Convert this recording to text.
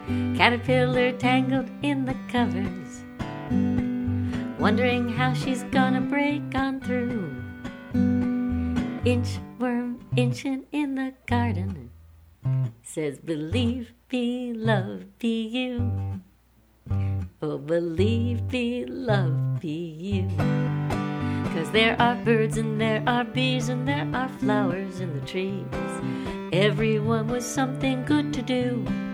Caterpillar tangled in the covers, wondering how she's gonna break on through. Inchworm inching in the garden says, believe, be, love, be you. Oh, believe, be, love, be you. 'Cause there are birds and there are bees and there are flowers in the trees, everyone with something good to do.